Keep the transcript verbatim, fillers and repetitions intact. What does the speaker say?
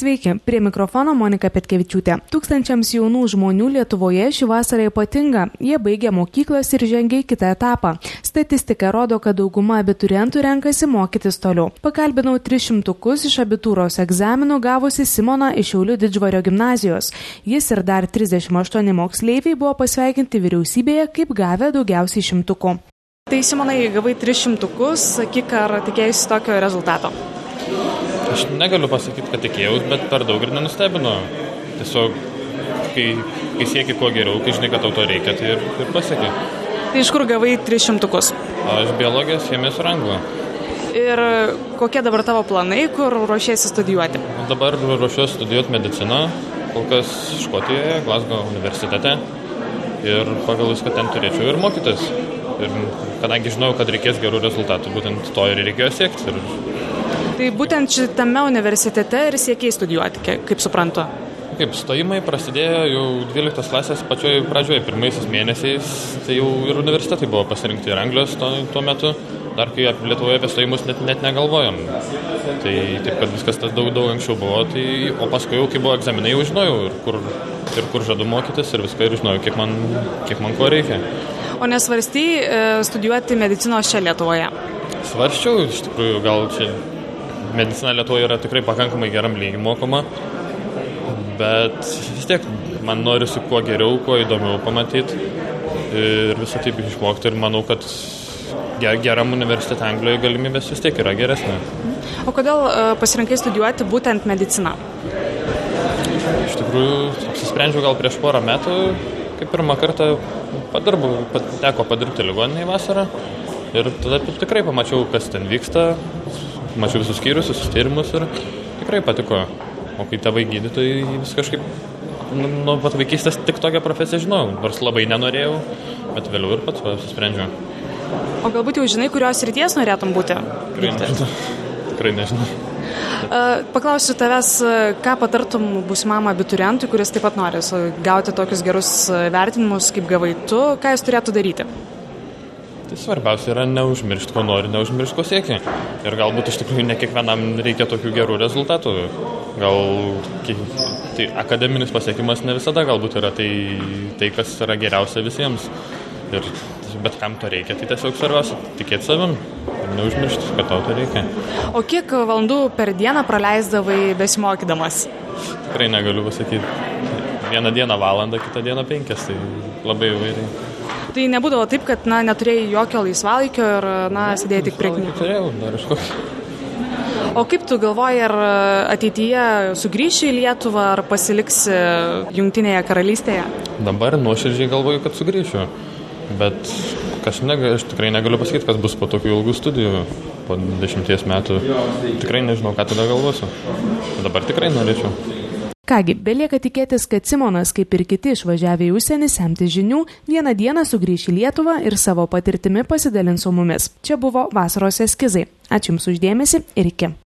Sveiki, prie mikrofono Monika Petkevičiūtė. Tūkstančiams jaunų žmonių Lietuvoje šį vasarą ypatinga. Jie baigia mokyklas ir žengia į kitą etapą. Statistika rodo, kad dauguma abiturientų renkasi mokytis toliau. Pakalbinau tris šimtukus iš abitūros egzaminų gavusi Simoną iš Šiaulių Didžvario gimnazijos. Jis ir dar trisdešimt aštuoni moksleiviai buvo pasveikinti vyriausybėje kaip gavę daugiausiai šimtukų. Tai Simonai, gavai tris šimtukus, sakyk, ar tikėjusi tokio rezultato? Aš negaliu pasakyti, kad tikėjaus, bet per daug ir nenustebino. Tiesiog, kai, kai sieki kuo geriau, kai žinai, kad tau to reikia, tai ir, ir pasieki. Tai iš kur gavai tris šimtukus? Aš biologijos, chemijos ir anglų. Ir kokie dabar tavo planai, kur ruošiesi studijuoti? Dabar ruošiuosi studijuoti mediciną, kol kas Škotijoje, Glasgow universitete. Ir pagal viską ten turėčiau ir mokytis. Ir kadangi žinau, kad reikės gerų rezultatų, būtent to ir reikėjo siekti. Ir... Tai būtent šitame universitete ir siekiai studijuoti, kaip suprantu? Kaip stojimai prasidėjo jau dvyliktos klasės pačioj pradžioje, pirmaisiais mėnesiais, tai jau ir universitetai buvo pasirinkti ir Anglijos tuo, tuo metu, dar kai Lietuvoje apie stojimus net, net negalvojom. Tai taip, kad viskas tas daug, daug anksčiau buvo, tai, o paskui jau, kai buvo egzaminai, jau žinojau ir kur, ir kur žadu mokytis ir viską ir žinojau, kiek man, kiek man ko reikia. O nesvarstei studijuoti medicinos čia Lietuvoje? Svarsčiau, iš tikrųjų, gal čia medicina Lietuvoje yra tikrai pakankamai geram lygiai mokoma, bet vis tiek man norisi kuo geriau, kuo įdomiau pamatyti ir visą taip išmokti ir manau, kad geram universitete Anglijoje galimybės vis tiek yra geresnė. O kodėl pasirinkai studijuoti būtent mediciną? Iš tikrųjų, apsisprendžiau gal prieš porą metų, kai pirmą kartą padirbau, teko padirbti ligoninėje vasarą ir tada tikrai pamačiau, kas ten vyksta. Mačiau visus skyrius, visus tyrimus ir tikrai patiko. O kai tėvai gydytojai, vis kažkaip nuo pat vaikystės tik tokią profesiją žinau. Nors labai nenorėjau, bet vėliau ir pats apsisprendžiau. O galbūt jau žinai, kurios srities norėtum būti? Tikrai nežinau. Tikrai nežinau. Paklausiu tavęs, ką patartum būsimam abiturientui, kuris taip pat nori gauti tokius gerus vertinimus, kaip gavai tu, ką jis turėtų daryti? Tai svarbiausia yra neužmiršti, ko nori, neužmiršti, ko siekia. Ir galbūt iš tikrųjų ne kiekvienam reikia tokių gerų rezultatų. Gal tai akademinis pasiekimas ne visada galbūt yra tai, tai kas yra geriausia visiems. Ir bet kam to reikia, tai tiesiog svarbiausia tikėti savim ir neužmiršti, kad tau to reikia. O kiek valandų per dieną praleisdavai besimokydamas? Tikrai negaliu pasakyti. Vieną dieną valandą, kitą dieną penkias, tai labai įvairiai. Tai nebūdavo taip, kad na, neturėjai jokio laisvalaikio ir na, sėdėjai tik prie knygų? Turėjau, dar iš kokį. O kaip tu galvoji, ar ateityje sugrįši į Lietuvą, ar pasiliksi Jungtinėje karalystėje? Dabar nuoširdžiai galvoju, kad sugrįšiu. Bet kas nega, aš tikrai negaliu pasakyti, kas bus po tokių ilgų studijų, po dešimties metų. Tikrai nežinau, ką tada galvosiu. Dabar tikrai norėčiau. Kągi, belieka tikėtis, kad Simonas, kaip ir kiti išvažiavę į užsienį semti žinių, vieną dieną sugrįš į Lietuvą ir savo patirtimi pasidalins su mumis. Čia buvo Vasaros eskizai. Ačiū Jums už dėmesį ir iki.